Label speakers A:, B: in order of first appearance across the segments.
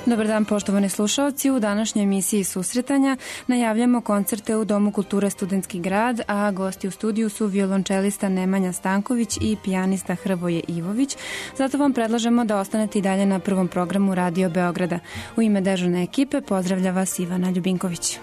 A: Dobar dan, poštovani slušaoci. U današnjoj emisiji Susretanja najavljamo koncerte u Domu kulture Studentski grad, a gosti u studiju su violončelista Nemanja Stanković i pijanista Hrvoje Ivović. Zato vam predlažemo da ostanete i dalje na prvom programu Radio Beograda. U ime dežurne ekipe pozdravlja vas Ivana Ljubinković.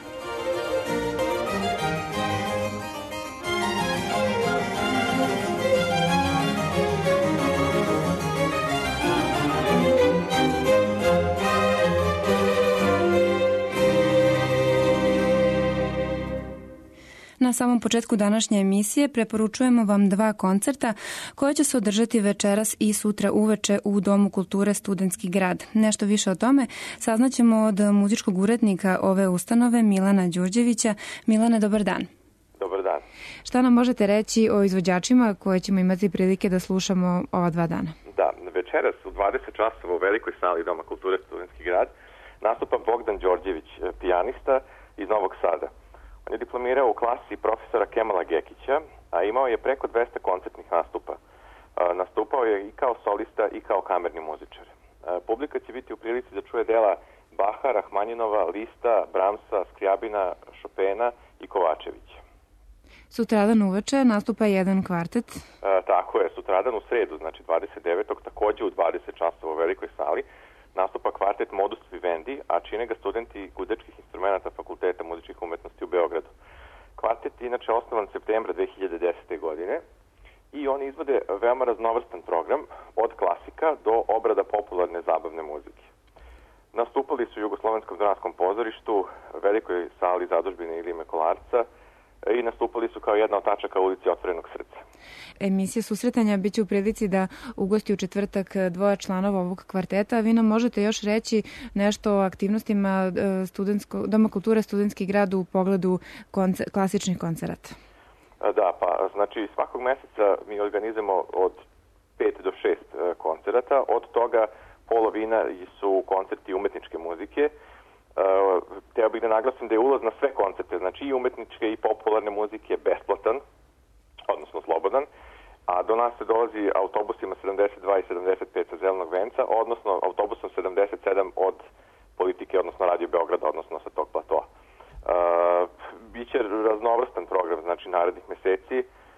A: Na samom početku današnje emisije preporučujemo vam dva koncerta koje će se održati večeras i sutra uveče u Domu kulture Studentski grad. Nešto više o tome saznaćemo od muzičkog urednika ove ustanove Milana Đurđevića. Milane, dobar dan.
B: Dobar dan.
A: Šta nam možete reći o izvođačima koje ćemo imati prilike da slušamo ova dva dana?
B: Da, večeras u 20 časova u velikoj sali Doma kulture Studentski grad nastupa Bogdan Đorđević, pijanista iz Novog Sada. On je diplomirao u klasi profesora Kemala Gekića, a imao je preko 200 koncertnih nastupa. Nastupao je i kao solista i kao kamerni muzičar. Publika će biti u prilici da čuje dela Baha, Rahmanjinova, Lista, Bramsa, Skrijabina, Šopena i Kovačevića.
A: Sutradan uveče nastupa jedan kvartet.
B: Tako je, sutradan u sredu, znači 29. takođe u 20 časova u velikoj sali, nastupa kvartet Modus Vivendi, a čine ga studenti gudačkih instrumenta Fakulteta muzičkih umetnosti u Beogradu. Kvartet je inače osnovan septembra 2010. godine i oni izvode veoma raznovrstan program od klasika do obrada popularne zabavne muzike. Nastupali su u Jugoslovenskom dramskom pozorištu, velikoj sali zadužbine Ilije Kolarca i nastupali su kao jedna od tačaka ulici Otvorenog srca.
A: Emisija Susretanja biće u prilici da ugosti u četvrtak dvoje članova ovog kvarteta. Vi nam možete još reći nešto o aktivnostima Doma kulture Studentski grad u pogledu klasičnih koncerata?
B: Da, pa znači svakog meseca mi organizujemo od 5 do 6 koncerata. Od toga polovina su koncerti umetničke muzike. Hteo bih da naglasim da je ulaz na sve koncerte, znači i umetničke i popularne muzike besplatan, odnosno slobodan, a do nas se dolazi autobusima 72 i 75 sa Zelenog venca, odnosno autobusom 77 od Politike, odnosno Radio Beograda, odnosno sa tog platoa. Biće raznovrstan program, znači narednih meseci.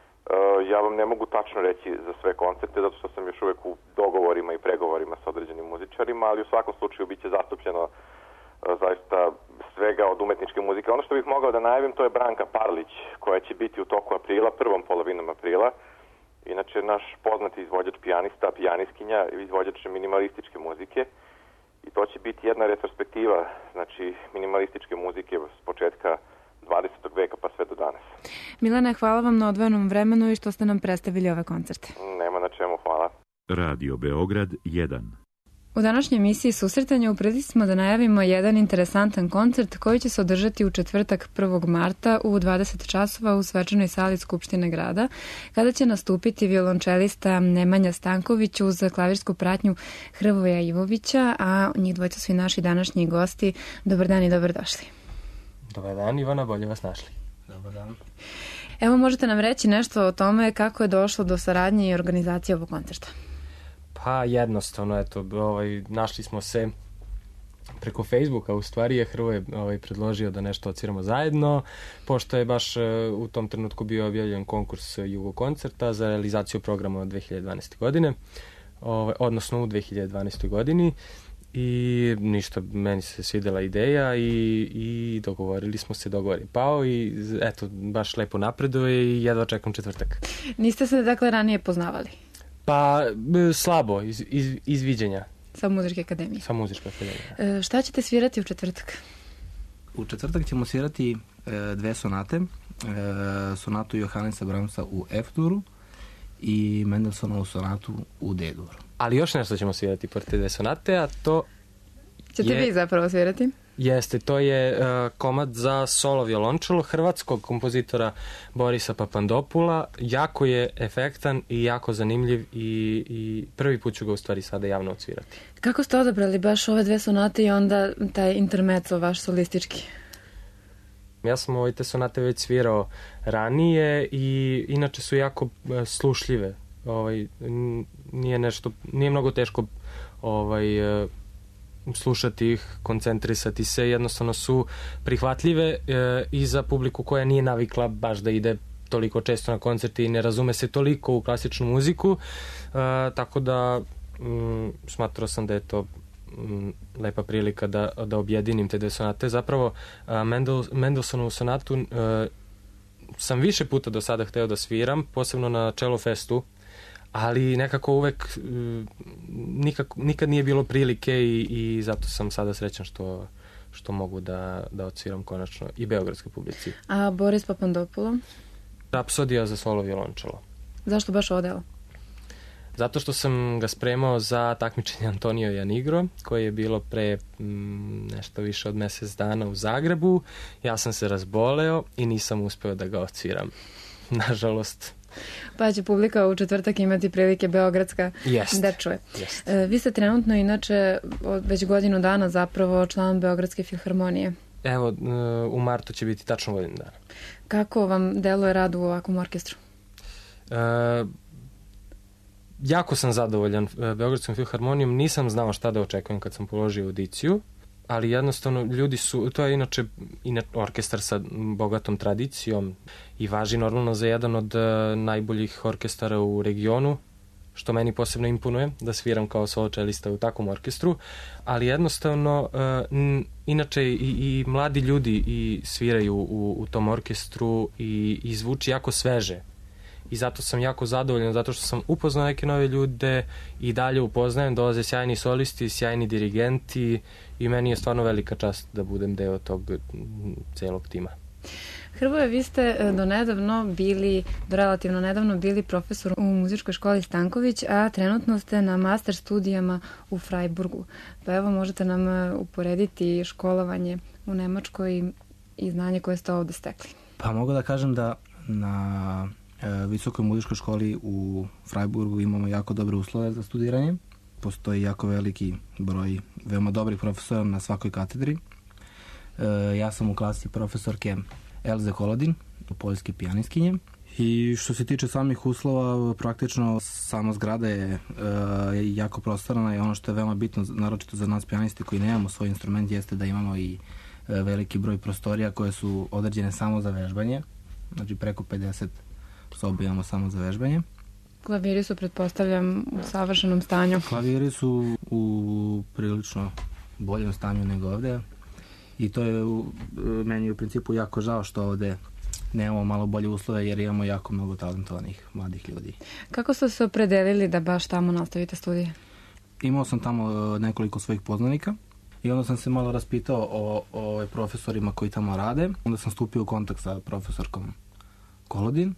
B: Ja vam ne mogu tačno reći za sve koncerte, zato što sam još uvek u dogovorima i pregovorima sa određenim muzičarima, ali u svakom slučaju biće zastupljeno zaista svega od umetničke muzike. Ono što bih mogao da najavim, to je Branka Parlić, koja će biti u toku aprila, prvom polovinom aprila. Inače, naš poznati izvođač pijanista, pijaniskinja, izvođač minimalističke muzike. I to će biti jedna retrospektiva, znači minimalističke muzike s početka 20. veka pa sve do danas.
A: Milane, hvala vam na odvojenom vremenu i što ste nam predstavili ove koncerte.
B: Nema na čemu, hvala.
C: Radio Beograd 1.
A: U današnjoj emisiji Susretanja u prilici smo da najavimo jedan interesantan koncert koji će se održati u četvrtak 1. marta u 20 časova u svečanoj sali Skupštine grada, kada će nastupiti violončelista Nemanja Stanković uz klavirsku pratnju Hrvoja Ivovića, a njih dvojica su i naši današnji gosti. Dobar dan i dobrodošli.
D: Dobar dan, Ivana, bolje vas našli.
E: Dobar dan.
A: Evo, možete nam reći nešto o tome kako je došlo do saradnje i organizacije ovog koncerta?
D: Pa jednostavno, eto, našli smo se preko Facebooka, u stvari je Hrvoje predložio da nešto odsviramo zajedno, pošto je baš u tom trenutku bio objavljen konkurs Jugo koncerta za realizaciju programa od 2012. godine, odnosno u 2012. godini. I ništa, meni se svidela ideja i dogovorili smo se, dogovor je pao i eto, baš lepo napreduje i jedva čekam četvrtak.
A: Niste se dakle ranije poznavali?
D: Pa slabo, iz viđenja.
A: Sa muzičke akademije?
D: Sa muzičke akademije.
A: Šta ćete svirati u četvrtak?
E: U četvrtak ćemo svirati dve sonate. Sonatu Johanesa Bramsa u F-duru i Mendelsonovu sonatu u D-duru.
D: Ali još nešto ćemo svirati pored te dve sonate, a to
A: ćete vi zapravo svirati?
D: Jeste, to je komad za solo violončelo hrvatskog kompozitora Borisa Papandopula. Jako je efektan i jako zanimljiv i prvi put ću ga u stvari sada javno odsvirati.
A: Kako ste odabrali baš ove dve sonate i onda taj intermezzo vaš solistički?
D: Ja sam te sonate već svirao ranije i inače su jako slušljive. Nije mnogo teško slušati ih, koncentrisati se, jednostavno su prihvatljive i za publiku koja nije navikla baš da ide toliko često na koncerte i ne razume se toliko u klasičnu muziku, tako da smatrao sam da je to lepa prilika da objedinim te dve sonate. Zapravo Mendelsonovu sonatu sam više puta do sada hteo da sviram, posebno na Cello Festu, ali nekako uvek nikad nije bilo prilike i zato sam sada srećan što mogu da odsviram konačno i beogradskoj publici.
A: A Boris Papandopoulou?
D: Rapsodija za solo violončelo.
A: Zašto baš ovo delo?
D: Zato što sam ga spremao za takmičenje Antonio Janigro, koje je bilo pre nešto više od mesec dana u Zagrebu. Ja sam se razboleo i nisam uspeo da ga odsviram. Nažalost.
A: Pa će publika u četvrtak imati prilike beogradska da čuje. Vi ste trenutno inače već godinu dana zapravo član Beogradske filharmonije.
D: Evo, u martu će biti tačno godinu dana.
A: Kako vam deluje rad u ovakvom orkestru?
D: Jako sam zadovoljan Beogradskom filharmonijom, nisam znao šta da očekujem kad sam položio audiciju, ali jednostavno ljudi su, to je inače orkestar sa bogatom tradicijom i važi normalno za jedan od najboljih orkestara u regionu, što meni posebno imponuje, da sviram kao solo čelista u takvom orkestru, ali jednostavno inače i mladi ljudi i sviraju u tom orkestru i zvuči jako sveže. I zato sam jako zadovoljan, zato što sam upoznao neke nove ljude i dalje upoznajem, dolaze sjajni solisti, sjajni dirigenti i meni je stvarno velika čast da budem deo tog celog tima.
A: Hrvoje, vi ste do relativno nedavno bili profesor u muzičkoj školi Stanković, a trenutno ste na master studijama u Freiburgu. Pa evo, možete nam uporediti školovanje u Nemačkoj i znanje koje ste ovde stekli.
E: Pa mogu da kažem da na visokoj muzičkoj školi u Freiburgu imamo jako dobre uslove za studiranje. Postoji jako veliki broj veoma dobrih profesora na svakoj katedri. Ja sam u klasi profesorke Elze Kolodin, poljske pijanistkinje. I što se tiče samih uslova, praktično sama zgrada je jako prostorna i ono što je veoma bitno, naročito za nas pijaniste koji nemamo svoj instrument, jeste da imamo i veliki broj prostorija koje su određene samo za vežbanje. Znači preko 50 sobe imamo samo za vežbanje.
A: Klaviri su, pretpostavljam, u savršenom stanju.
E: Klaviri su u prilično boljem stanju nego ovde i to je meni u principu jako žao što ovde nemamo malo bolje uslove jer imamo jako mnogo talentovanih mladih ljudi.
A: Kako ste se opredelili da baš tamo nastavite studije?
E: Imao sam tamo nekoliko svojih poznanika i onda sam se malo raspitao o profesorima koji tamo rade. Onda sam stupio u kontakt sa profesorkom Kolodin.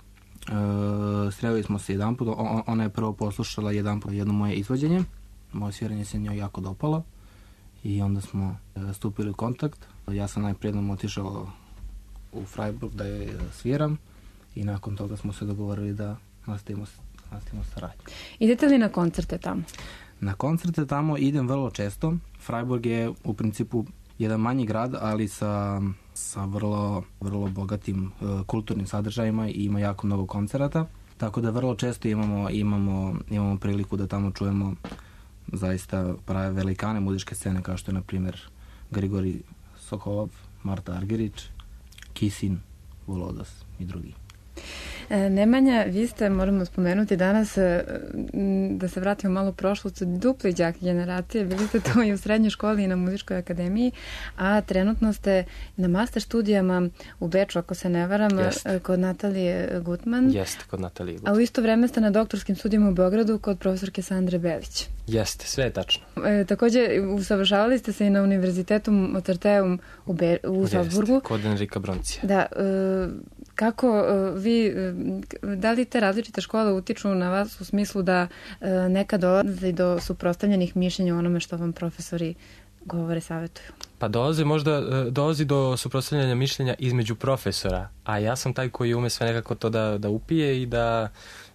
E: Sreli smo se jedan put, ona je prvo poslušala jedno moje izvođenje, moje sviranje se njoj jako dopalo i onda smo stupili u kontakt. Ja sam najprije jednom otišao u Freiburg da je sviram i nakon toga smo se dogovorili da nastavimo saradnju.
A: Idete li na koncerte tamo?
E: Na koncerte tamo idem vrlo često. Freiburg je u principu jedan manji grad, ali sa vrlo, vrlo bogatim kulturnim sadržajima i ima jako mnogo koncerata. Tako da vrlo često imamo priliku da tamo čujemo zaista prave velikane muzičke scene kao što je na primjer Grigori Sokolov, Marta Argerić, Kisin, Volodas i drugi.
A: Nemanja, vi ste, moramo spomenuti danas, da se vratimo malo u prošlost, dupli đak generacije, bili ste to i u srednjoj školi i na muzičkoj akademiji, a trenutno ste na master studijama u Beču, ako se ne varam, kod Natalije Gutman.
D: Jeste, kod Natalije Gutman.
A: A u isto vreme ste na doktorskim studijama u Beogradu kod profesorke Sandre Belić.
D: Jeste, sve je tačno.
A: Takođe, usavršavali ste se i na Univerzitetu Mozarteum u Salzburgu.
D: Jeste, kod Enrika Broncija.
A: Da, kako vi, da li te različite škole utiču na vas u smislu da nekad dolazi do suprotstavljenih mišljenja o onome što vam profesori govore, savjetuju?
D: Pa dolazi do suprotstavljanja mišljenja između profesora, a ja sam taj koji ume sve nekako to da upije i da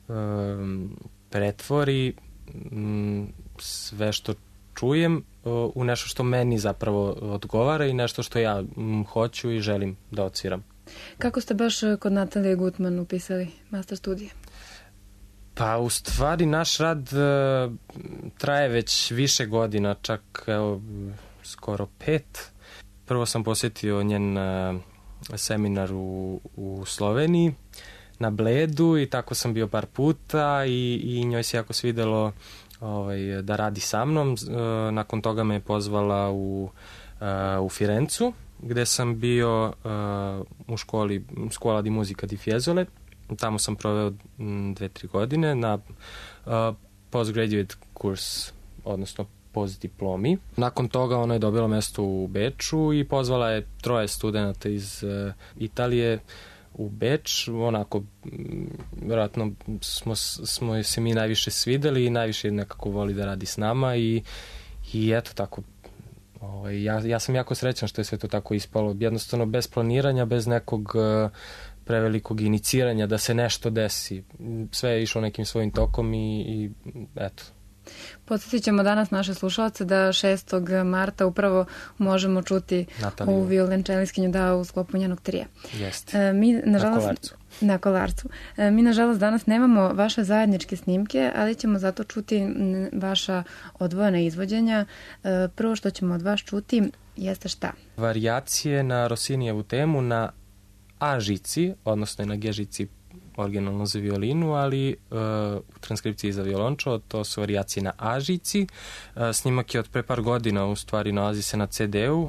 D: pretvori sve što čujem u nešto što meni zapravo odgovara i nešto što ja hoću i želim da odsviram.
A: Kako ste baš kod Natalije Gutman upisali master studije?
D: Pa u stvari naš rad traje već više godina, čak skoro 5. Prvo sam posjetio njen seminar u Sloveniji na Bledu i tako sam bio par puta i njoj se jako svidelo da radi sa mnom. Nakon toga me je pozvala u Firencu, gde sam bio u školi Scuola di Musica di Fiesole. Tamo sam proveo 2-3 godine na postgraduate kurs, odnosno postdiplomi. Nakon toga ona je dobila mesto u Beču i pozvala je 3 studenta iz Italije u Beč. Onako, vjerojatno smo se mi najviše svideli i najviše nekako voli da radi s nama i eto tako. Ja sam jako srećan što je sve to tako ispalo. Jednostavno, bez planiranja, bez nekog prevelikog iniciranja da se nešto desi. Sve je išlo nekim svojim tokom i eto.
A: Podsjetit ćemo danas naše slušalce da 6. marta upravo možemo čuti ovu violončeliskinju u sklopu njenog trija.
D: Jeste.
A: Na Kolarcu. Mi, nažalost, danas nemamo vaše zajedničke snimke, ali ćemo zato čuti vaša odvojena izvođenja. Prvo što ćemo od vas čuti jeste šta?
D: Varijacije na Rossinijevu temu na A žici, odnosno na G žici originalno za violinu, ali u transkripciji za violončelo to su varijacije na A žici. Snimak je od pre par godina, u stvari nalazi se na CD-u,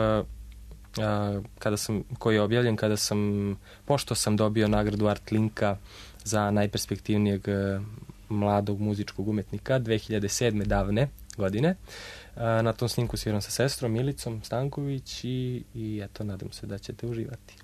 D: koji je objavljen pošto sam dobio nagradu Art Linka za najperspektivnijeg mladog muzičkog umetnika 2007. davne godine. Na tom snimku sviram sa sestrom Milicom Stanković i eto, nadam se da ćete uživati.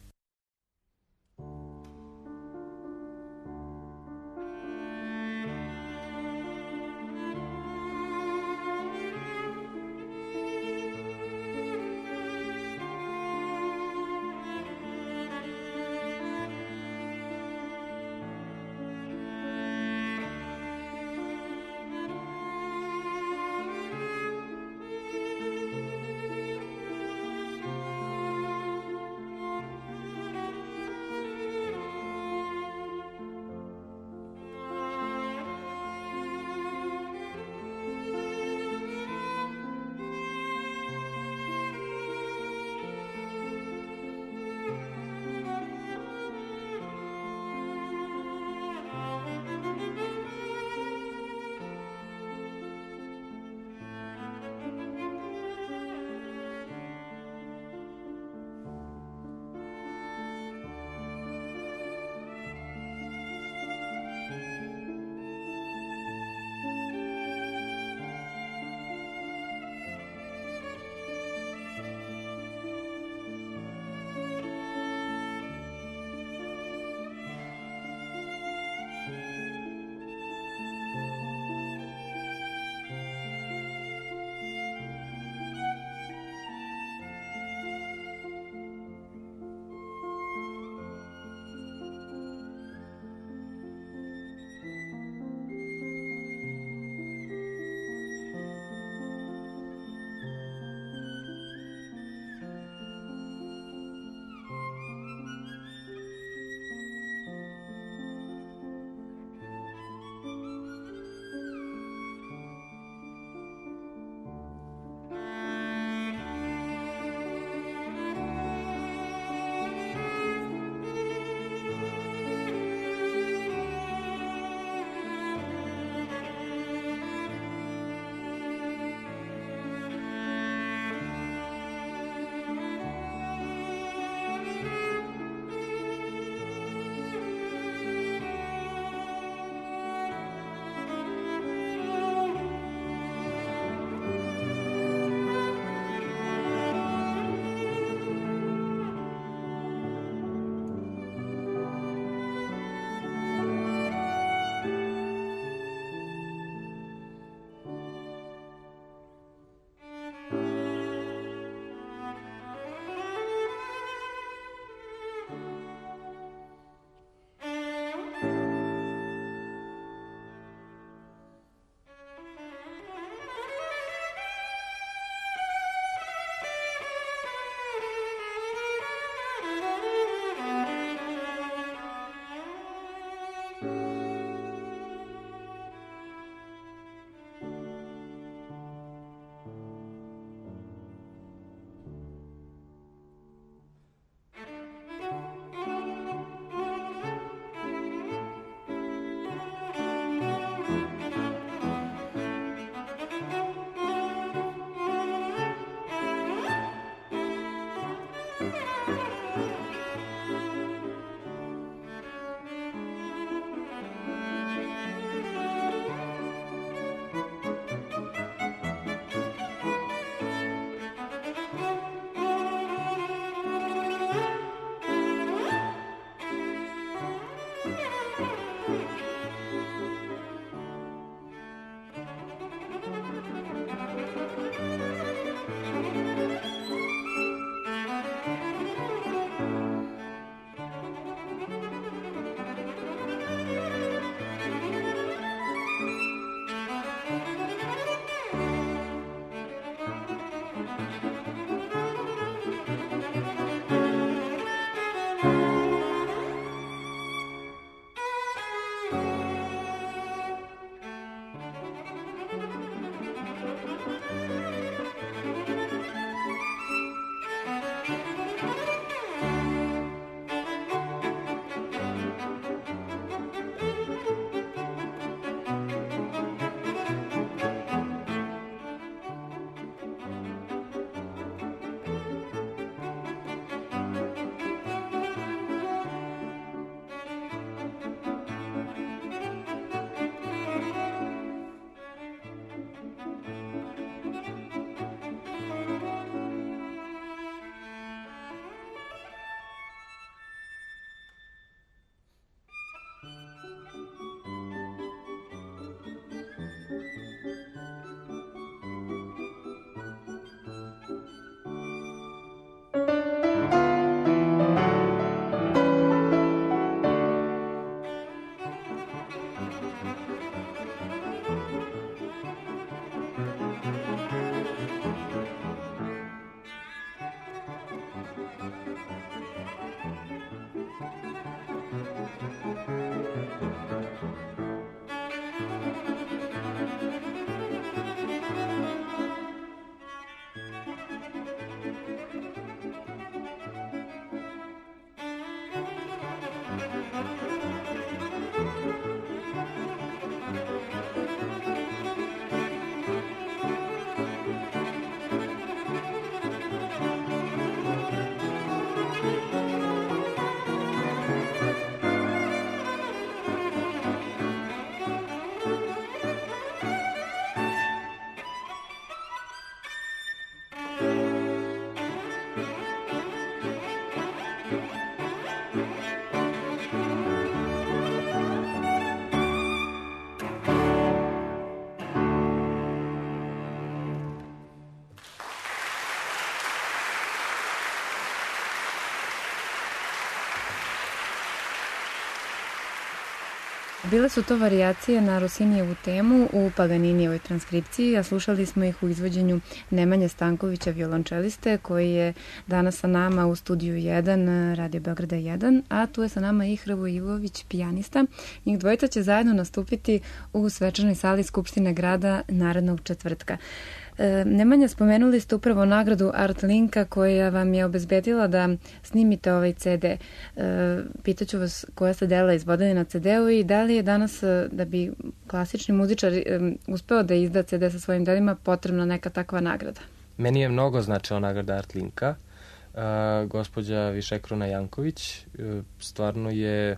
A: Bile su to varijacije na Rossinijevu temu u Paganinijevoj transkripciji, a slušali smo ih u izvođenju Nemanje Stankovića, violončeliste, koji je danas sa nama u studiju 1 Radio Beograda 1, a tu je sa nama i Hrvoje Ivović, pijanista. Njih dvojica će zajedno nastupiti u svečanoj sali Skupštine grada narednog četvrtka. Nemanja, spomenuli ste upravo nagradu Art Linka koja vam je obezbedila da snimite ovaj CD. Pitaću vas koja ste dela izvodili na CD-u i da li je danas, da bi klasični muzičar uspeo da izda CD sa svojim delima, potrebna neka takva nagrada?
D: Meni je mnogo značila nagrada Art Linka. Gospođa Višekruna Janković stvarno je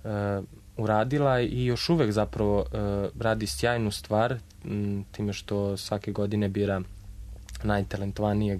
D: uradila i još uvek zapravo radi sjajnu stvar time što svake godine bira najtalentovanijeg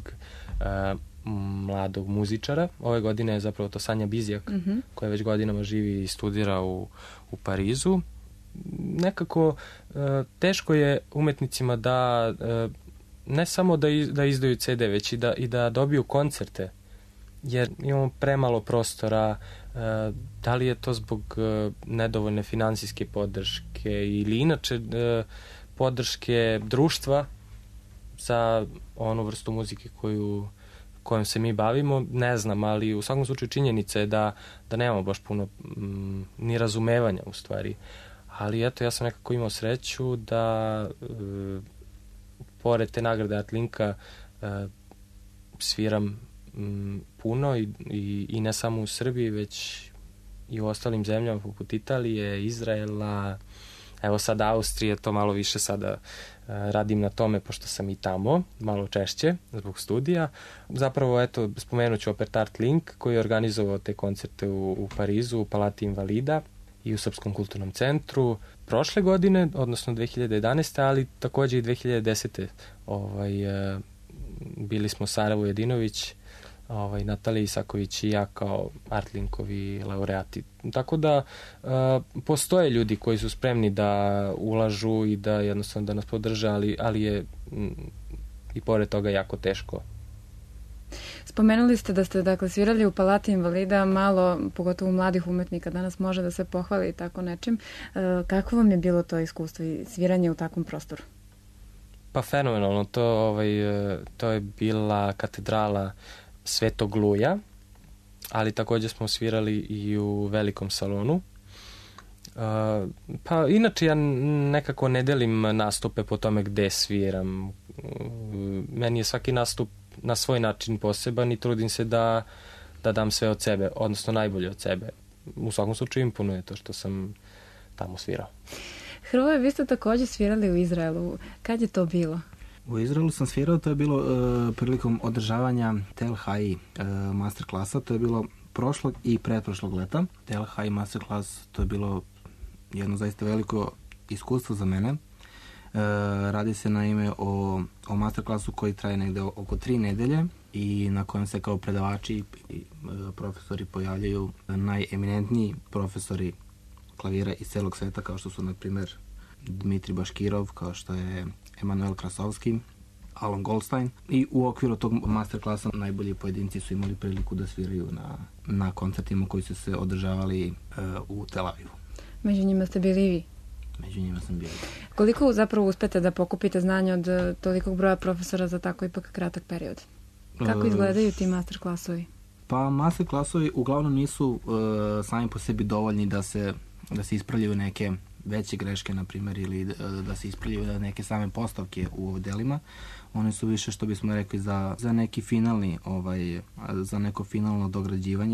D: mladog muzičara. Ove godine je zapravo to Sanja Bizjak, koja već godinama živi i studira u Parizu. Nekako teško je umetnicima da ne samo da izdaju CD, već i da dobiju koncerte, jer imamo premalo prostora. Da li je to zbog nedovoljne finansijske podrške ili inače podrške društva za onu vrstu muzike kojom se mi bavimo, ne znam, ali u svakom slučaju činjenica je da nemamo baš puno ni razumevanja u stvari. Ali eto, ja sam nekako imao sreću da pored te nagrade Art Linka sviram puno i ne samo u Srbiji, već i u ostalim zemljama poput Italije, Izraela, evo sad Austrije, to malo više sada radim na tome pošto sam i tamo, malo češće zbog studija. Zapravo, eto, spomenut ću opet Art Link koji je organizovao te koncerte u Parizu, u Palati Invalida i u Srpskom kulturnom centru prošle godine, odnosno 2011. ali takođe i 2010. Bili smo Sarajevo Jedinović, Natalija Isaković i ja kao Artlinkovi laureati. Tako da postoje ljudi koji su spremni da ulažu i da jednostavno da nas podrže, ali je i pored toga jako teško.
A: Spomenuli ste da ste dakle svirali u Palati Invalida, malo, pogotovo mladih umetnika, danas može da se pohvali tako nečim. Kako vam je bilo to iskustvo i sviranje u takvom prostoru?
D: Pa fenomenalno, to je bila katedrala Svetog Luja, ali takođe smo svirali i u velikom salonu. Pa inače ja nekako ne delim nastupe po tome gde sviram. Meni je svaki nastup na svoj način poseban i trudim se da dam sve od sebe, odnosno najbolje od sebe. U svakom slučaju imponuje to što sam tamo svirao.
A: Hrvoje, vi ste takođe svirali u Izraelu. Kad je to bilo?
E: U Izraelu sam svirao, to je bilo prilikom održavanja Tel Hai masterklasa, to je bilo prošlog i pretprošlog leta. Tel Hai masterklas, to je bilo jedno zaista veliko iskustvo za mene. Radi se naime o masterklasu koji traje negde oko 3 nedelje i na kojem se kao predavači i profesori pojavljaju najeminentniji profesori klavira iz celog sveta, kao što su, na primer, Dmitri Baškirov, kao što je Emanuel Krasovski, Alan Goldstein. I u okviru tog masterklasa najbolji pojedinci su imali priliku da sviraju na koncertima koji su se održavali u Tel Avivu.
A: Među njima ste bili i vi?
E: Među njima sam bili.
A: Koliko zapravo uspete da pokupite znanje od tolikog broja profesora za tako ipak kratak period? Kako izgledaju ti masterklasovi?
E: Pa masterklasovi uglavnom nisu sami po sebi dovoljni da se ispravljaju neke veće greške, na primjer, ili da se ispravljaju neke same postavke u delima. One su više, što bismo rekli, za neki finalni, za neko finalno dograđivanje.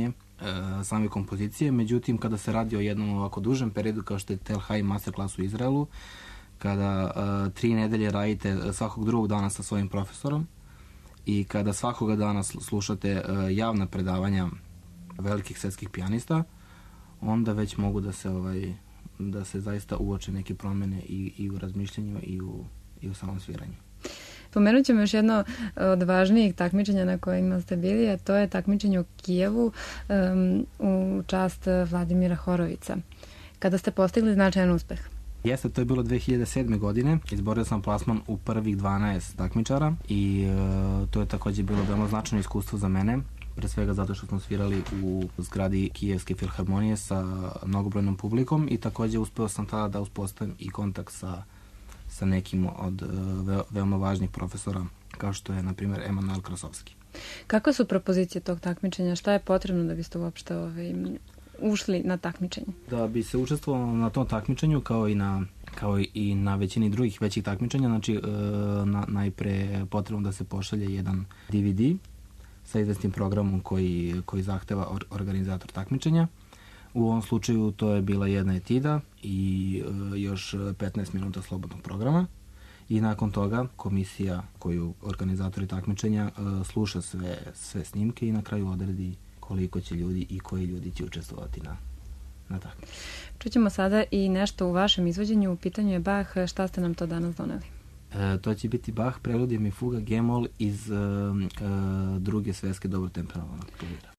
E: same kompozicije, međutim kada se radi o jednom ovako dužem periodu kao što je Tel Hai masterclass u Izraelu, kada 3 nedelje radite svakog drugog dana sa svojim profesorom i kada svakoga dana slušate javna predavanja velikih svetskih pijanista, onda već mogu da se zaista uoče neke promene i u razmišljanju i u samom sviranju.
A: Pomenut ćemo još jedno od važnijih takmičenja na kojima ste bili, a to je takmičenje u Kijevu u čast Vladimira Horovića. Kada ste postigli značajan uspeh?
E: Jeste, to je bilo 2007. godine. Izborio sam plasman u prvih 12 takmičara i to je takođe bilo veoma značajno iskustvo za mene. Pre svega zato što smo svirali u zgradi Kijevske filharmonije sa mnogobrojnom publikom i takođe uspeo sam tada da uspostavim i kontakt sa nekim od veoma važnih profesora, kao što je, na primjer, Emanuel Krasovski.
A: Kakve su propozicije tog takmičenja? Šta je potrebno da biste uopšte ušli na takmičenje? Da
E: bi se učestvovalo na tom takmičenju, kao i na većini drugih većih takmičenja, znači najpre potrebno da se pošalje jedan DVD sa izvesnim programom koji zahteva organizator takmičenja. U ovom slučaju to je bila jedna etida i još 15 minuta slobodnog programa i nakon toga komisija koju organizatori takmičenja sluša sve snimke i na kraju odredi koliko će ljudi i koji ljudi će učestvovati na takmičenju.
A: Čućemo sada i nešto u vašem izvođenju. U pitanju je Bach. Šta ste nam to danas doneli?
E: To će biti Bach, preludijum i fuga G-mol iz druge sveske dobrotemperovanog klavira.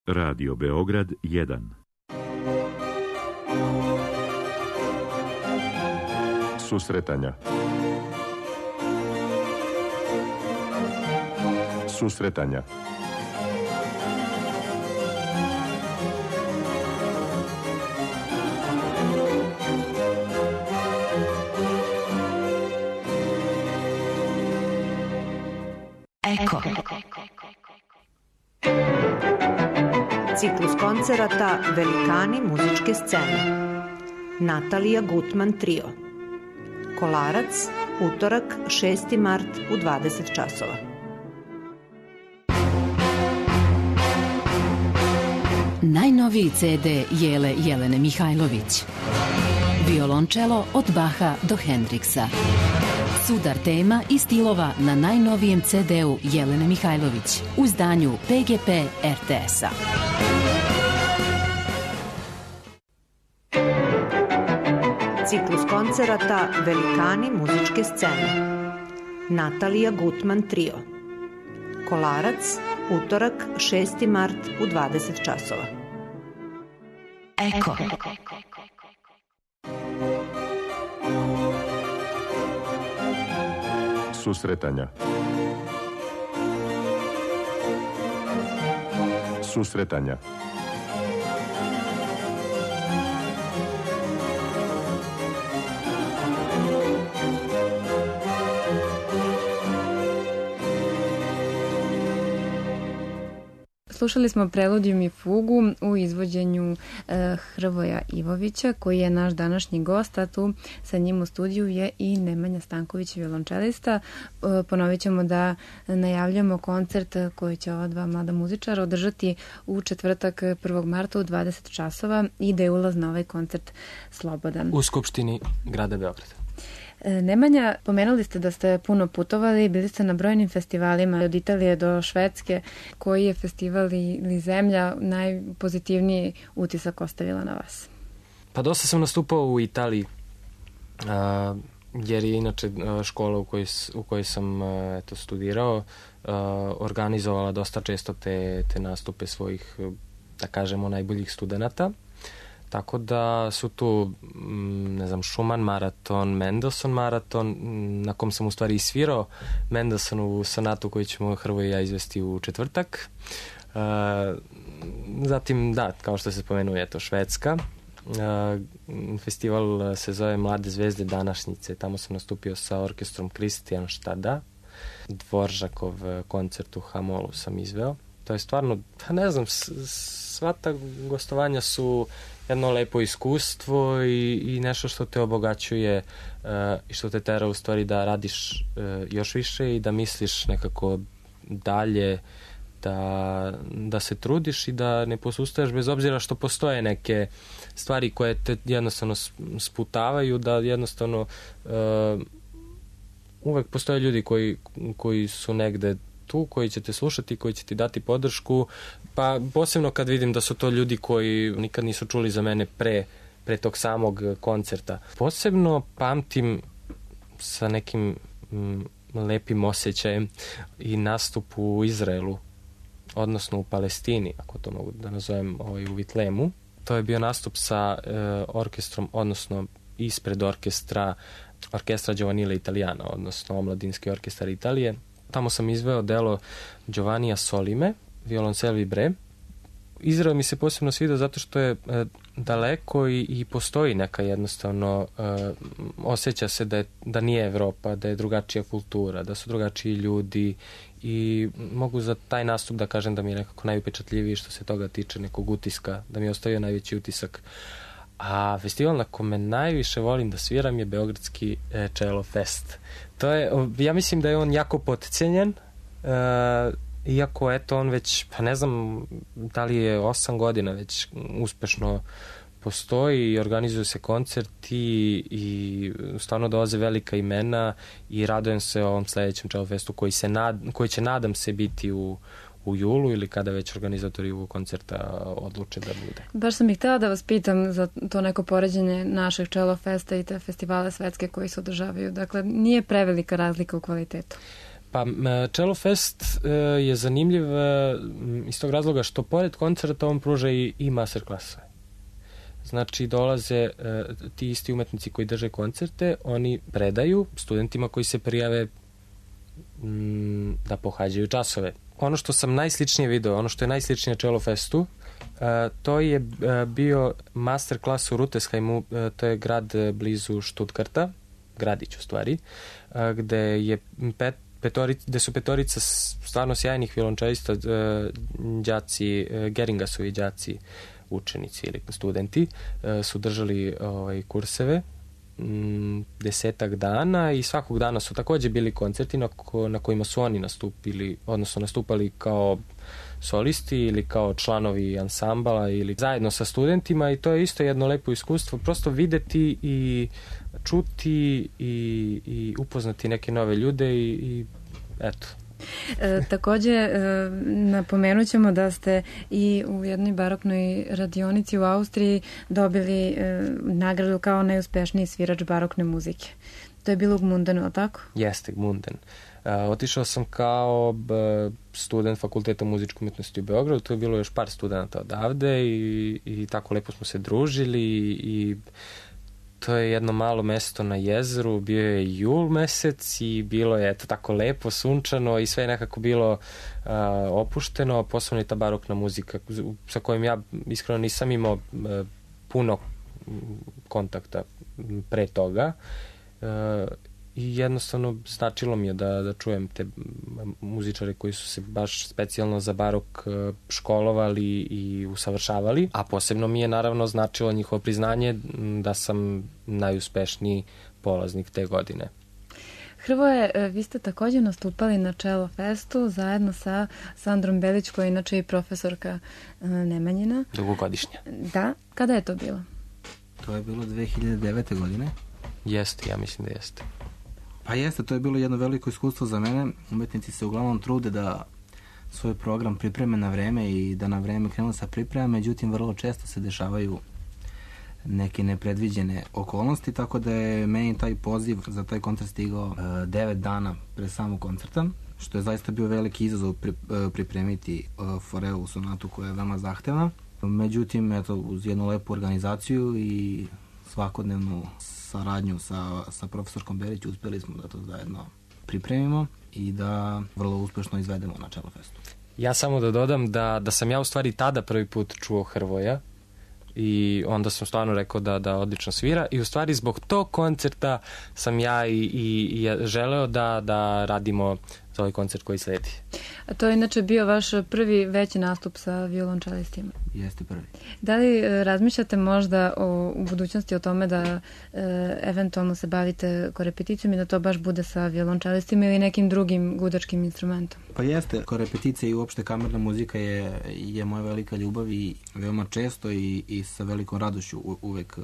C: Radio Beograd 1.
F: Susretanja. Susretanja.
G: Eko. Ciklus koncerata Velikani muzičke scene. Natalija Gutman trio. Kolarac, utorak, 6. mart u 20 časova.
H: Najnoviji CD Jelene Mihajlović. Violončelo od Baha do Hendriksa. Sudar tema i stilova na najnovijem CD-u Jelene Mihajlović u izdanju PGP RTS-a.
G: Ciklus koncerata Velikani muzičke scene. Natalija Gutman trio. Kolarac, utorak, 6. mart u 20 časova.
H: Eko.
F: Susretanja. Susretanja.
A: Slušali smo Preludijum i fugu u izvođenju Hrvoja Ivovića, koji je naš današnji gost, a tu sa njim u studiju je i Nemanja Stanković, violončelista. Ponovit ćemo da najavljamo koncert koji će ova dva mlada muzičara održati u četvrtak 1. marta u 20 časova i da je ulaz na ovaj koncert slobodan.
D: U Skupštini grada Beograda.
A: Nemanja, pomenuli ste da ste puno putovali, bili ste na brojnim festivalima od Italije do Švedske. Koji je festival ili zemlja najpozitivniji utisak ostavila na vas?
D: Pa dosta sam nastupao u Italiji, jer je inače škola u kojoj sam studirao organizovala dosta često te nastupe svojih, da kažemo, najboljih studenata. Tako da su tu, ne znam, Schumann maraton, Mendelssohn maraton, na kom sam u stvari i svirao Mendelssohnovu sonatu koju ćemo Hrvoje i ja izvesti u četvrtak. Zatim, da, kao što se spomenuje, eto, Švedska. Festival se zove Mlade zvezde današnjice. Tamo sam nastupio sa orkestrom Kristijanstada. Dvoržakov koncert u Hamolu sam izveo. To je stvarno, ne znam, sva ta gostovanja su jedno lepo iskustvo i nešto što te obogaćuje i što te tera u stvari da radiš još više i da misliš nekako dalje, da se trudiš i da ne posustaješ bez obzira što postoje neke stvari koje te jednostavno sputavaju, da jednostavno uvek postoje ljudi koji su negde tu, koji će te slušati, koji će ti dati podršku, pa posebno kad vidim da su to ljudi koji nikad nisu čuli za mene pre tog samog koncerta. Posebno pamtim sa nekim lepim osjećajem i nastup u Izraelu, odnosno u Palestini, ako to mogu da nazovem, u Vitlemu. To je bio nastup sa orkestrom, odnosno ispred orkestra Giovanile Italiana, odnosno omladinski orkestar Italije. Tamo sam izveo delo Giovannija Solime, violončelo vibre. Izrael mi se posebno sviđa zato što je daleko i postoji neka jednostavno, osjeća se da nije Evropa, da je drugačija kultura, da su drugačiji ljudi i mogu za taj nastup da kažem da mi je nekako najupečatljiviji što se toga tiče, nekog utiska, da mi je ostavio najveći utisak. A festival na kome najviše volim da sviram je Beogradski Cello Fest. To je, ja mislim da je on jako potcenjen, iako eto on već, pa ne znam da li je 8 godina već uspešno postoji i organizuju se koncerti i stvarno dolaze velika imena i radujem se ovom sledećem Cello Festu koji će, nadam se, biti u julu ili kada već organizatori ovog koncerta odluče da bude.
A: Baš sam ih htela da vas pitam za to neko poređenje našeg Cello Festa i te festivale svetske koji se održavaju. Dakle, nije prevelika razlika u kvalitetu.
D: Pa Cello Fest je zanimljiv iz tog razloga što pored koncerta on pruža i masterclassove. Znači dolaze ti isti umetnici koji drže koncerte, oni predaju studentima koji se prijave da pohađaju časove. Ono što sam najsličnije video, ono što je najsličnije Cello Festu, to je bio masterclass u Rutesheimu, to je grad blizu Stuttgarta, gradić u stvari, gde su petorica stvarno sjajnih violončelista, đaci, Geringasovi đaci, učenici ili studenti, su držali kurseve 10 dana i svakog dana su takođe bili koncerti na kojima su oni nastupali kao solisti ili kao članovi ansambala ili zajedno sa studentima i to je isto jedno lepo iskustvo, prosto videti i čuti i upoznati neke nove ljude i eto.
A: Takođe, napomenut ćemo da ste i u jednoj baroknoj radionici u Austriji dobili nagradu kao najuspešniji svirač barokne muzike. To je bilo u Gmundenu, ali tako?
D: Jeste, Gmunden. Otišao sam kao student Fakulteta muzičke umetnosti u Beogradu, tu je bilo još par studenta odavde i tako lepo smo se družili i to je jedno malo mesto na jezeru, bio je jul mesec i bilo je tako lepo, sunčano i sve je nekako bilo opušteno, posebno je ta barokna muzika sa kojom ja iskreno nisam imao puno kontakta pre toga i jednostavno značilo mi je da čujem te muzičare koji su se baš specijalno za barok školovali i usavršavali, a posebno mi je naravno značilo njihovo priznanje da sam najuspešniji polaznik te godine.
A: Hrvoje, vi ste takođe nastupali na Cello Festu zajedno sa Sandrom Belić, koja je inače i profesorka Nemanjina.
D: Dugogodišnja.
A: Da. Kada je to bilo?
E: To je bilo 2009. godine.
D: Jeste, ja mislim da jeste.
E: Pa jeste, to je bilo jedno veliko iskustvo za mene. Umetnici se uglavnom trude da svoj program pripreme na vreme i da na vreme krenu sa pripremama, međutim vrlo često se dešavaju neke nepredviđene okolnosti, tako da je meni taj poziv za taj koncert stigao 9 dana pre samog koncerta, što je zaista bio veliki izazov pripremiti Fauré sonatu koja je veoma zahtevna. Međutim, eto, uz jednu lepu organizaciju i svakodnevnu saradnju sa profesorkom Berić uspjeli smo da to zajedno pripremimo i da vrlo uspešno izvedemo na Cello Festu.
D: Ja samo da dodam da sam ja u stvari tada prvi put čuo Hrvoja i onda sam stvarno rekao da odlično svira i u stvari zbog tog koncerta sam ja i želeo da radimo za ovaj koncert koji sledi.
A: A to je inače bio vaš prvi veći nastup sa violončelistima?
E: Jeste prvi.
A: Da li razmišljate možda u budućnosti o tome da eventualno se bavite korepeticijom i da to baš bude sa violončelistima ili nekim drugim gudačkim instrumentom?
E: Pa jeste, korepeticija i uopšte kamerna muzika je moja velika ljubav i veoma često i sa velikom radošću uvek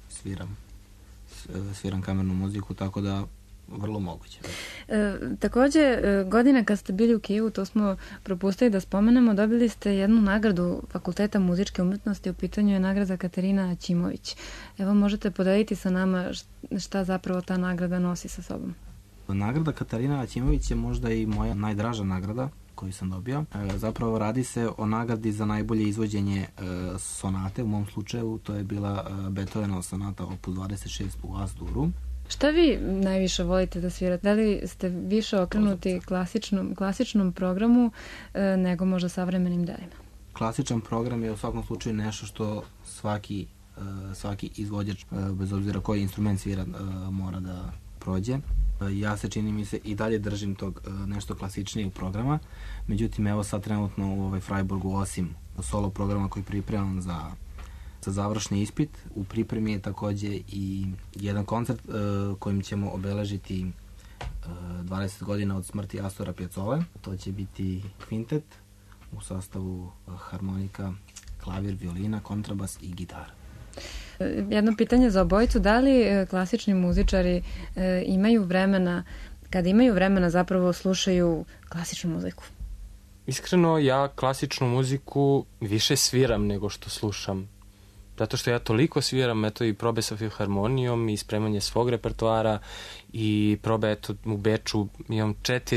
E: sviram kamernu muziku, tako da vrlo moguće.
A: Takođe, godine kad ste bili u Kijevu, to smo propustili da spomenemo, dobili ste jednu nagradu Fakulteta muzičke umetnosti, u pitanju je nagrada Katarina Ćimović. Evo, možete podeliti sa nama šta zapravo ta nagrada nosi sa sobom?
E: Nagrada Katarina Ćimović je možda i moja najdraža nagrada koju sam dobio. Zapravo radi se o nagradi za najbolje izvođenje sonate, u mom slučaju to je bila Beethovenova sonata opus 26 u As-duru.
A: Šta vi najviše volite da svirate? Da li ste više okrenuti klasičnom programu nego možda savremenim delima?
E: Klasičan program je u svakom slučaju nešto što svaki izvođač, bez obzira koji instrument svira, mora da prođe. Ja se, čini mi se, i dalje držim tog nešto klasičnijeg programa, međutim evo sad trenutno u Freiburgu, osim solo programa koji pripremam za završni ispit, u pripremi je takođe i jedan koncert kojim ćemo obeležiti 20 godina od smrti Astora Piazzolle. To će biti kvintet u sastavu harmonika, klavir, violina, kontrabas i gitara.
A: Jedno pitanje za obojicu, da li klasični muzičari imaju vremena, kada imaju vremena zapravo slušaju klasičnu muziku?
D: Iskreno, ja klasičnu muziku više sviram nego što slušam. zato što ja toliko sviram, eto, i probe sa filharmonijom i spremanje svog repertoara i probe, eto, u Beču imam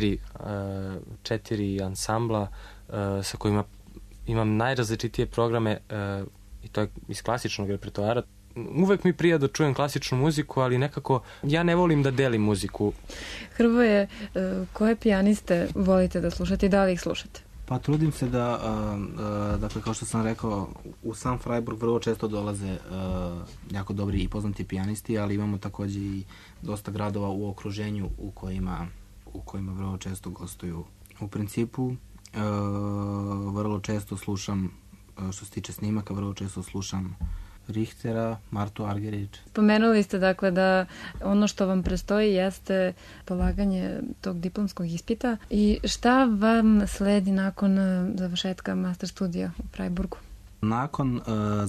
D: 4 ansambla sa kojima imam najrazličitije programe i to je iz klasičnog repertoara. Uvek mi prija da čujem klasičnu muziku, ali nekako ja ne volim da delim muziku.
A: Hrvoje, koje pijaniste volite da slušate i da li ih slušate?
E: Pa trudim se da, dakle, kao što sam rekao, u sam Freiburg vrlo često dolaze jako dobri i poznati pijanisti, ali imamo takođe i dosta gradova u okruženju u kojima vrlo često gostuju. U principu, vrlo često slušam, što se tiče snimaka, vrlo često slušam Richtera, Martu Argerich.
A: Spomenuli ste dakle da ono što vam prestoji jeste polaganje tog diplomskog ispita i šta vam sledi nakon završetka master studija u Freiburgu?
E: Nakon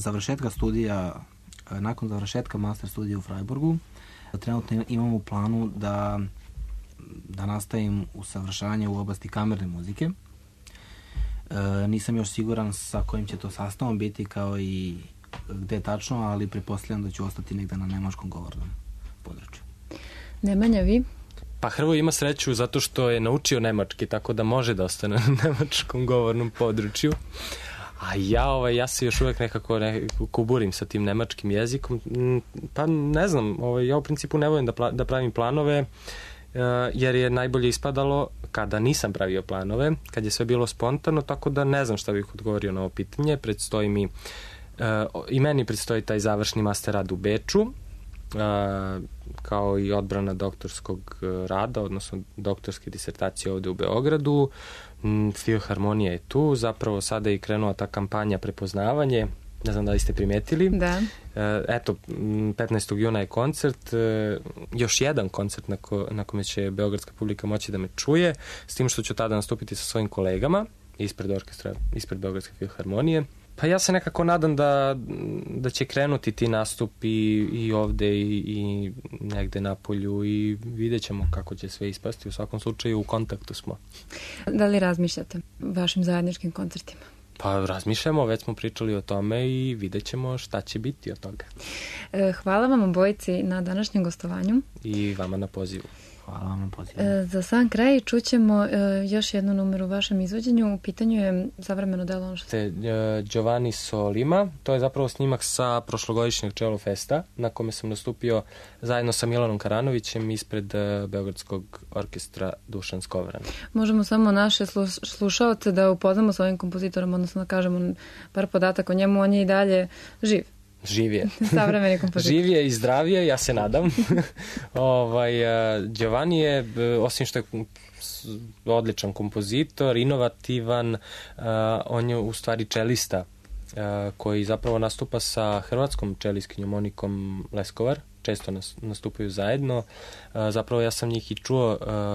E: završetka master studija u Freiburgu trenutno imam u planu da nastavim usavršavanje u oblasti kamerne muzike. Nisam još siguran sa kojim će to sastavom biti kao i gde tačno, ali pretpostavljam da ću ostati negde na nemačkom govornom području.
A: Nemanja, vi?
D: Pa Hrvoje ima sreću zato što je naučio nemački, tako da može da ostane na nemačkom govornom području. A ja se još uvek nekako kuburim sa tim nemačkim jezikom. Pa ne znam, ja u principu ne volim da pravim planove, jer je najbolje ispadalo kada nisam pravio planove, kad je sve bilo spontano, tako da ne znam šta bih odgovorio na ovo pitanje. Predstoji mi i meni predstoji taj završni master rad u Beču, kao i odbrana doktorskog rada, odnosno doktorske disertacije ovde u Beogradu. Filharmonija je tu, zapravo sada je krenula ta kampanja prepoznavanje, ne znam da li ste primetili.
A: Da.
D: Eto, 15. juna je koncert, još jedan koncert na kome će beogradska publika moći da me čuje, s tim što ću tada nastupiti sa svojim kolegama ispred orkestra, ispred Beogradske filharmonije. Pa ja se nekako nadam da će krenuti ti nastupi i ovde i negde na polju i vidjet ćemo kako će sve ispasti. U svakom slučaju u kontaktu smo. Da
A: li razmišljate vašim zajedničkim koncertima?
D: Pa razmišljamo, već smo pričali o tome i vidjet ćemo šta će biti od toga.
A: Hvala vam obojici na današnjem gostovanju.
D: I vama na pozivu.
E: Hvala vam na pozivu.
A: Za sam kraj čućemo još jednu numeru u vašem izvođenju. U pitanju je savremeno delo.
D: Giovanni Solima. To je zapravo snimak sa prošlogodišnjeg Cello Festa, na kome sam nastupio zajedno sa Milanom Karanovićem ispred Beogradskog orkestra Dušan Skovran.
A: Možemo samo naše slušaoce da upoznamo s ovim kompozitorom, odnosno da kažemo par podataka o njemu. On je i dalje živ.
D: Živ je.
A: Savremeni kompozitor.
D: Živ je i zdrav je, ja se nadam. Giovanni je, osim što je odličan kompozitor, inovativan, on je u stvari čelista koji zapravo nastupa sa hrvatskom čelistkinjom Monikom Leskovar. Često nastupaju zajedno. Zapravo ja sam njih i čuo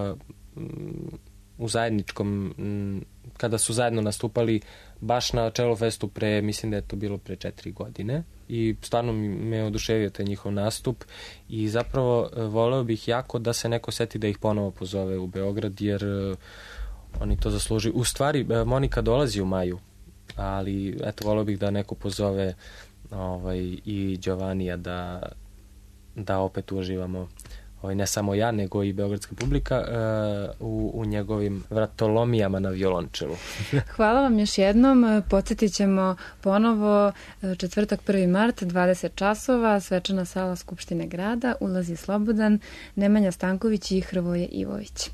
D: u zajedničkom, kada su zajedno nastupali baš na Cello Festu mislim da je to bilo pre 4 godine i stvarno me oduševio taj njihov nastup i zapravo voleo bih jako da se neko seti da ih ponovo pozove u Beograd jer oni to zaslužuju. U stvari Monika dolazi u maju, ali eto voleo bih da neko pozove i Giovannija da opet uživamo ne samo ja, nego i beogradska publika u njegovim vratolomijama na violončelu.
A: Hvala vam još jednom. Podsjetit ćemo ponovo četvrtak 1. mart, 20 časova, svečana sala Skupštine grada, ulaz je slobodan, Nemanja Stanković i Hrvoje Ivović.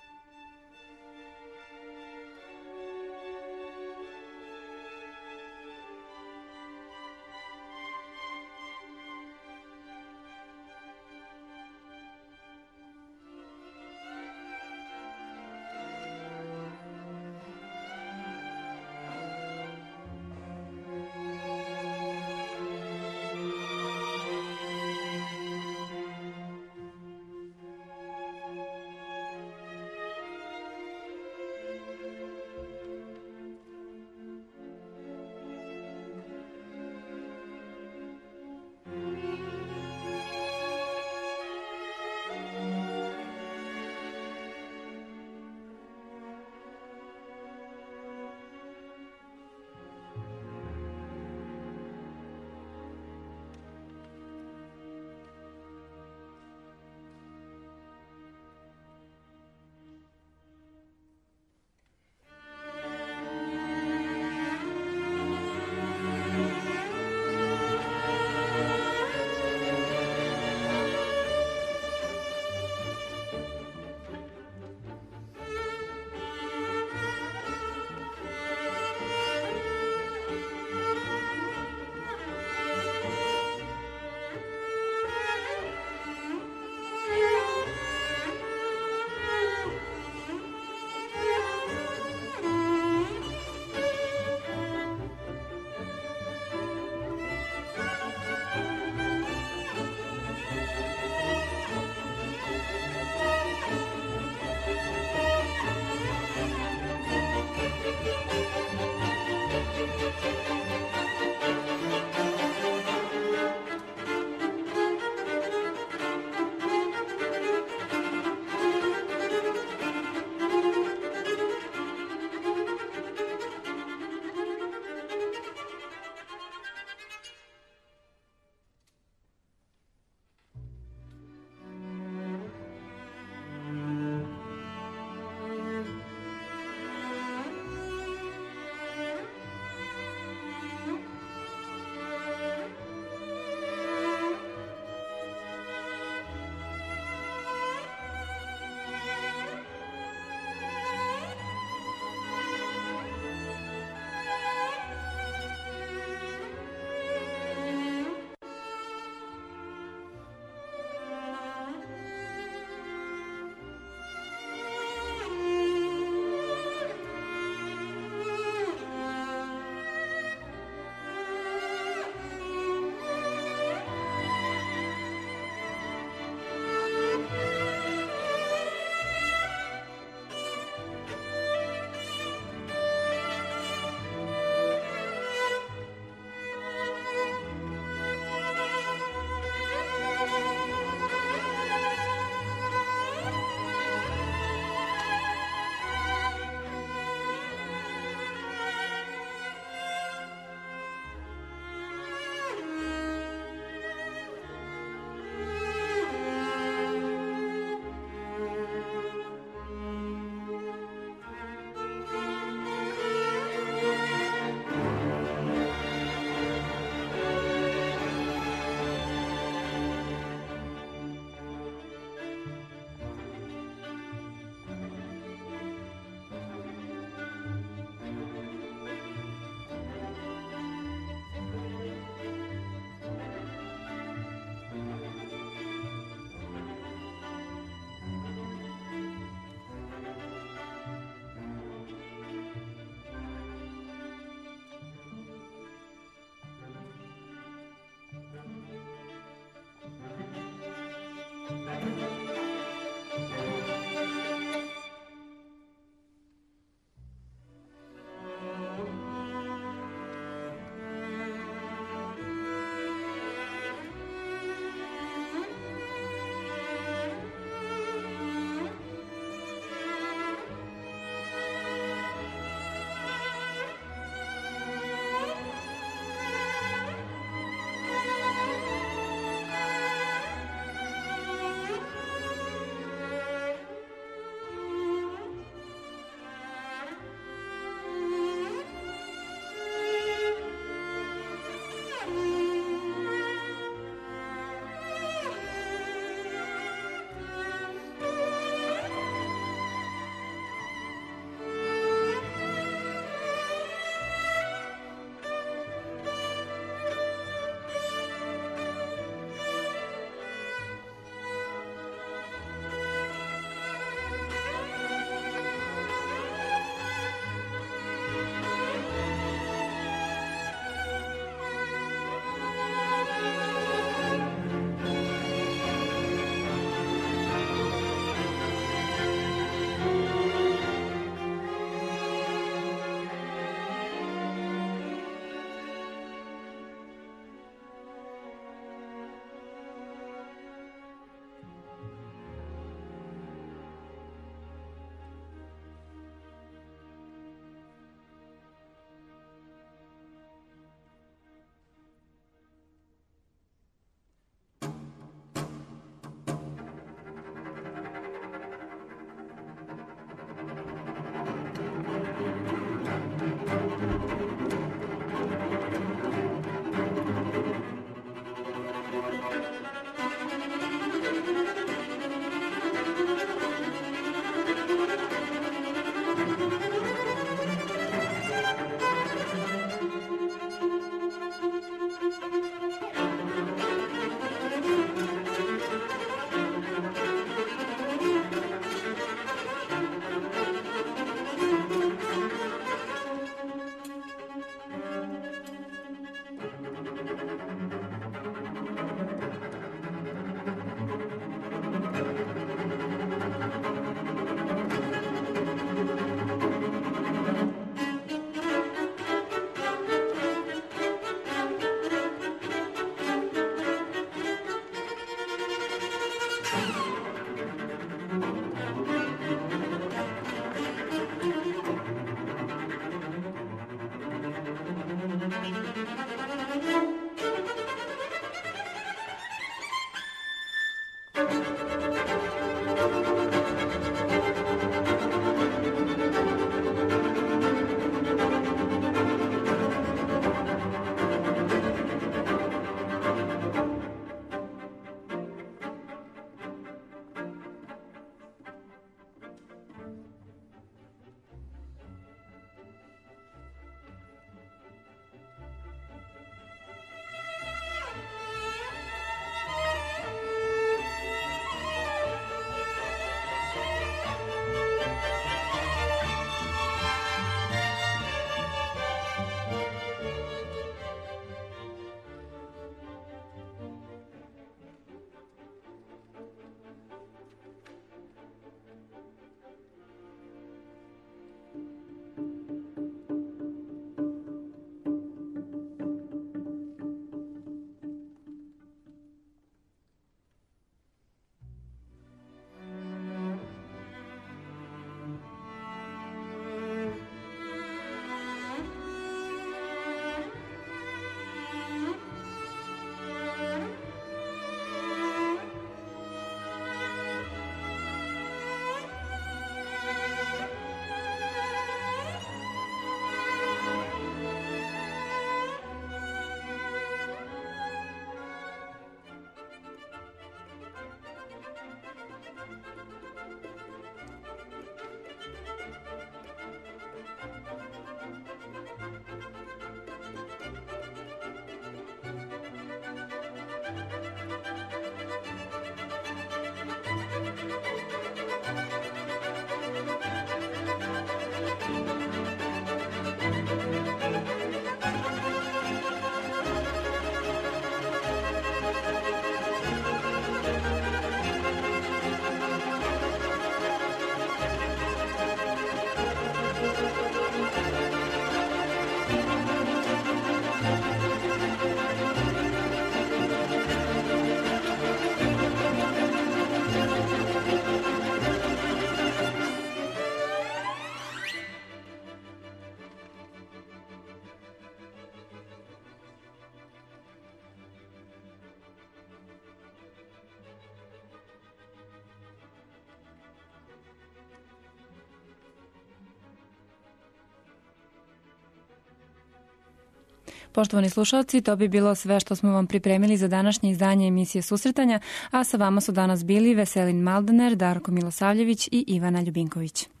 A: Poštovani slušalci, to bi bilo sve što smo vam pripremili za današnje izdanje emisije Susretanja, a sa vama su danas bili Veselin Maldaner, Darko Milosavljević i Ivana Ljubinković.